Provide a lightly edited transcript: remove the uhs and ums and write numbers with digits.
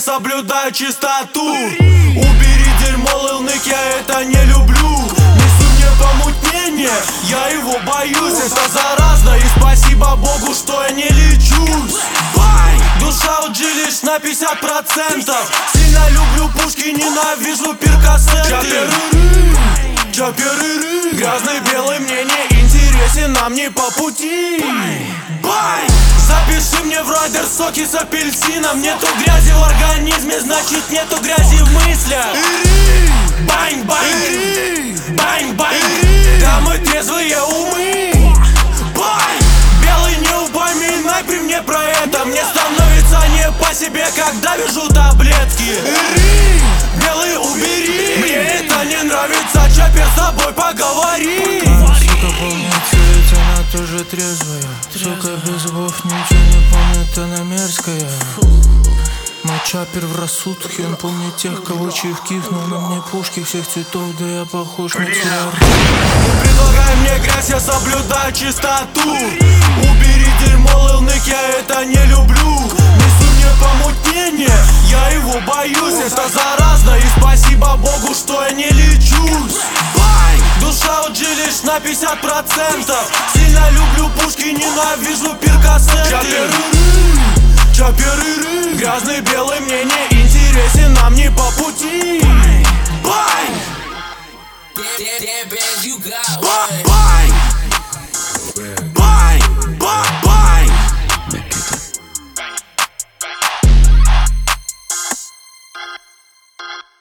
соблюдаю чистоту. Убери дерьмо, Lil Nick, я это не люблю. Несу мне помутнение, я его боюсь. Это заразно, и спасибо Богу, что я не лечусь. Душа у G лишь на 50%. Сильно люблю пушки, ненавижу перкассеты. Чоперы, грязный белый мне не интересен, нам не по пути. Запиши мне в райдер соки с апельсином. Нету грязи в организме, значит нету грязи в мыслях. Бань, бань, бань, бань. Да мы трезвые умы. Белый, не упоминай при мне про это. Мне становится не по себе, когда вижу таблетки. Белый, убери. Мне это не нравится, чопер, с тобой поговори. Сука помнит все, ведь она тоже трезвая. Сука без зубов ничего не помнит, она мерзкая. Мой чапер в рассудке, он помнит тех, кого чаев кифнул. На мне пушки всех цветов, да я похож на цвет. Предлагай мне грязь, я соблюдаю чистоту. Убери дерьмо, Lil Nick, я это не люблю. Несу мне помутнение, я его боюсь. Это заразно, и спасибо Богу, что я не лечусь. Душа у G лишь на 50%. Сильно люблю пушки, ненавижу перкассеты. Чоперы, грязный белый мне не интересен, нам не по пути.